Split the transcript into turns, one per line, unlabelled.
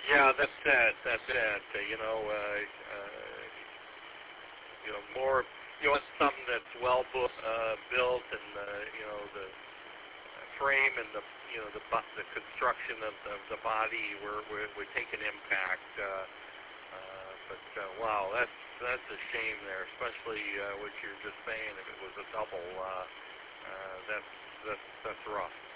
Yeah, that's it. That's it. More. You want something that's well built, and the frame and the construction of the body. We're taking impact. But wow, that's a shame there, especially what you're just saying. If it was a double, that's rough.